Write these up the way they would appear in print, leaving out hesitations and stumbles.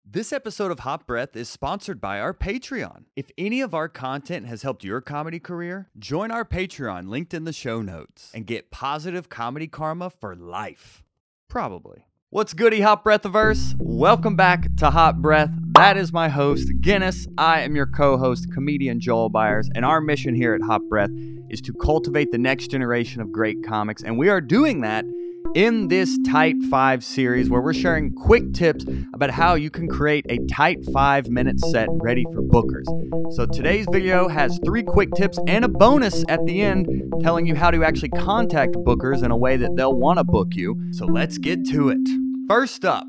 This episode of Hot Breath is sponsored by our Patreon. If any of our content has helped your comedy career, join our Patreon linked in the show notes and get positive comedy karma for life. Probably. What's goody, Hot Breathiverse? Welcome back to Hot Breath. That is my host, Guinness. I am your co-host, comedian Joel Byers, and our mission here at Hot Breath is to cultivate the next generation of great comics, and we are doing that in this Tight 5 series where we're sharing quick tips about how you can create a tight 5-minute set ready for bookers. So today's video has 3 quick tips and a bonus at the end telling you how to actually contact bookers in a way that they'll want to book you. So let's get to it. First up,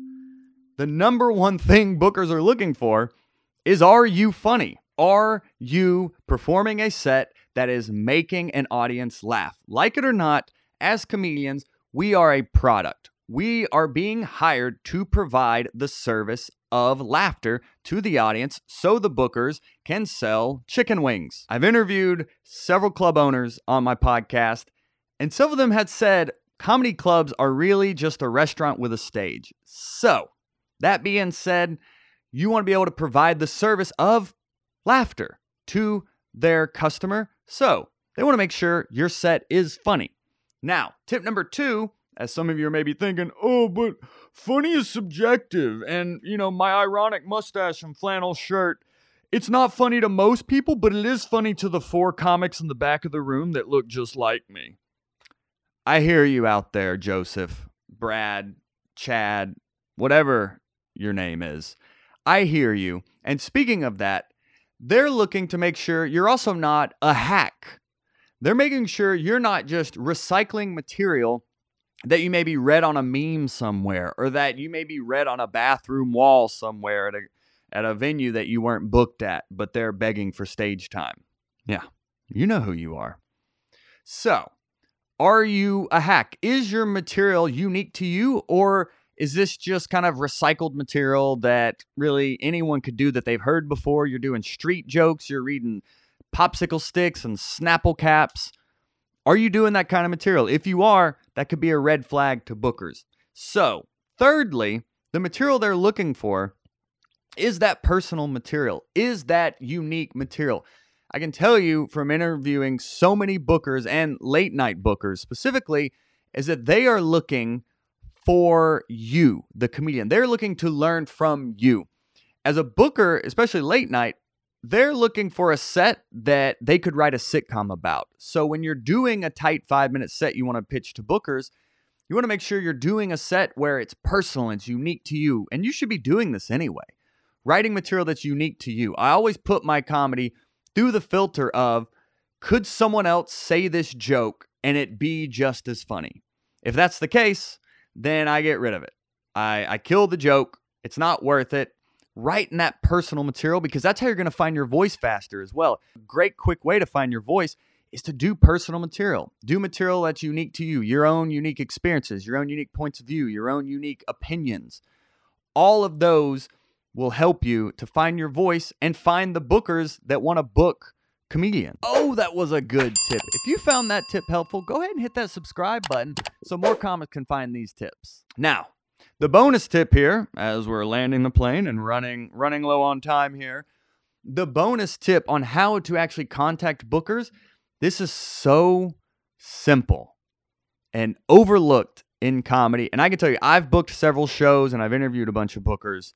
the number one thing bookers are looking for is, are you funny? Are you performing a set that is making an audience laugh? Like it or not, as comedians, we are a product. We are being hired to provide the service of laughter to the audience so the bookers can sell chicken wings. I've interviewed several club owners on my podcast, and some of them had said comedy clubs are really just a restaurant with a stage. So, that being said, you want to be able to provide the service of laughter to their customer. So, they want to make sure your set is funny. Now, tip number 2, as some of you are maybe thinking, oh, but funny is subjective. And, my ironic mustache and flannel shirt, it's not funny to most people, but it is funny to the 4 comics in the back of the room that look just like me. I hear you out there, Joseph, Brad, Chad, whatever your name is. I hear you. And speaking of that, they're looking to make sure you're also not a hack. They're making sure you're not just recycling material that you maybe read on a meme somewhere, or that you maybe read on a bathroom wall somewhere at a venue that you weren't booked at, but they're begging for stage time. Yeah, you know who you are. So, are you a hack? Is your material unique to you, or is this just kind of recycled material that really anyone could do that they've heard before? You're doing street jokes, you're reading popsicle sticks and Snapple caps. Are you doing that kind of material? If you are, that could be a red flag to bookers. So, thirdly, the material they're looking for is that personal material, is that unique material. I can tell you from interviewing so many bookers and late night bookers specifically, is that they are looking for you, the comedian. They're looking to learn from you. As a booker, especially late night, they're looking for a set that they could write a sitcom about. So when you're doing a tight 5-minute set you want to pitch to bookers, you want to make sure you're doing a set where it's personal, it's unique to you. And you should be doing this anyway. Writing material that's unique to you. I always put my comedy through the filter of, could someone else say this joke and it be just as funny? If that's the case, then I get rid of it. I kill the joke. It's not worth it. Write in that personal material, because that's how you're going to find your voice faster as well. A great quick way to find your voice is to do personal material. Do material that's unique to you, your own unique experiences, your own unique points of view, your own unique opinions. All of those will help you to find your voice and find the bookers that want to book comedians. Oh, that was a good tip. If you found that tip helpful, go ahead and hit that subscribe button so more comics can find these tips. Now, the bonus tip here, as we're landing the plane and running low on time here, the bonus tip on how to actually contact bookers, this is so simple and overlooked in comedy. And I can tell you, I've booked several shows and I've interviewed a bunch of bookers.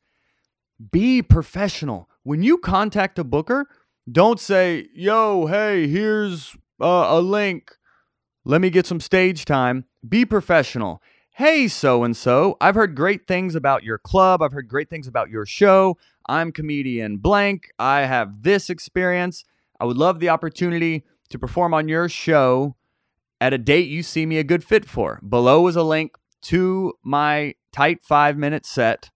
Be professional. When you contact a booker, don't say, yo, hey, here's a link. Let me get some stage time. Be professional. Hey, so-and-so, I've heard great things about your club. I've heard great things about your show. I'm comedian blank. I have this experience. I would love the opportunity to perform on your show at a date you see me a good fit for. Below is a link to my tight 5-minute set.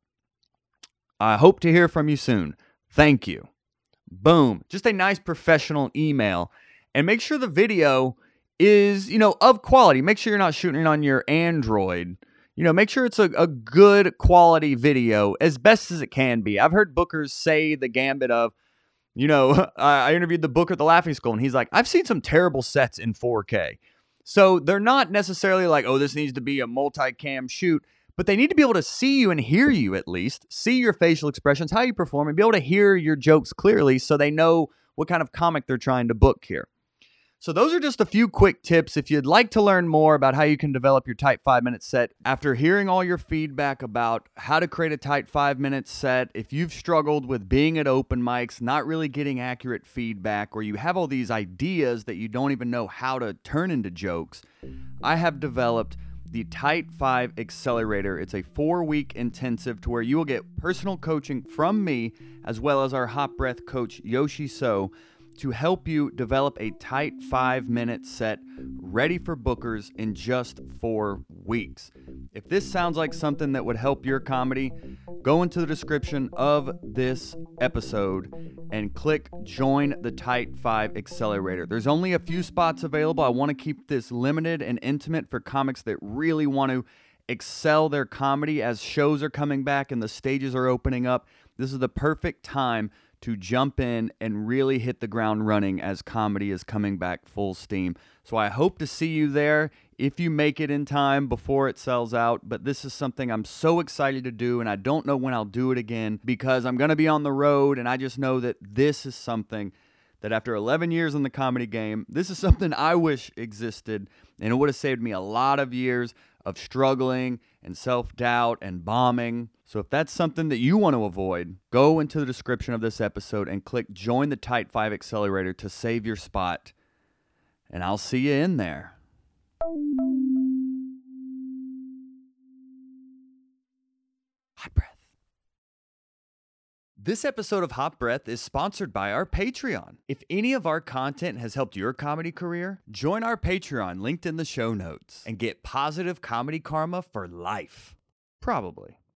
I hope to hear from you soon. Thank you. Boom. Just a nice professional email. And make sure the video is, of quality. Make sure you're not shooting it on your Android. Make sure it's a good quality video as best as it can be. I've heard bookers say the gambit of, I interviewed the booker at the Laughing Skull, and he's like, I've seen some terrible sets in 4K. So they're not necessarily like, oh, this needs to be a multi-cam shoot, But they need to be able to see you and hear you, at least, see your facial expressions, how you perform, and be able to hear your jokes clearly so they know what kind of comic they're trying to book here. So those are just a few quick tips. If you'd like to learn more about how you can develop your tight 5-minute set, after hearing all your feedback about how to create a tight 5-minute set, if you've struggled with being at open mics, not really getting accurate feedback, or you have all these ideas that you don't even know how to turn into jokes, I have developed the Tight 5 Accelerator. It's a 4-week intensive to where you will get personal coaching from me, as well as our Hot Breath coach, Yoshi So, to help you develop a tight 5-minute set ready for bookers in just 4 weeks. If this sounds like something that would help your comedy, go into the description of this episode and click Join the Tight 5 Accelerator. There's only a few spots available. I want to keep this limited and intimate for comics that really want to excel their comedy as shows are coming back and the stages are opening up. This is the perfect time to jump in and really hit the ground running as comedy is coming back full steam. So I hope to see you there if you make it in time before it sells out. But this is something I'm so excited to do, and I don't know when I'll do it again because I'm going to be on the road, and I just know that this is something that after 11 years in the comedy game, this is something I wish existed, and it would have saved me a lot of years of struggling and self-doubt and bombing. So if that's something that you want to avoid, go into the description of this episode and click Join the Tight 5 Accelerator to save your spot. And I'll see you in there. Hot Breath. This episode of Hot Breath is sponsored by our Patreon. If any of our content has helped your comedy career, join our Patreon linked in the show notes and get positive comedy karma for life. Probably.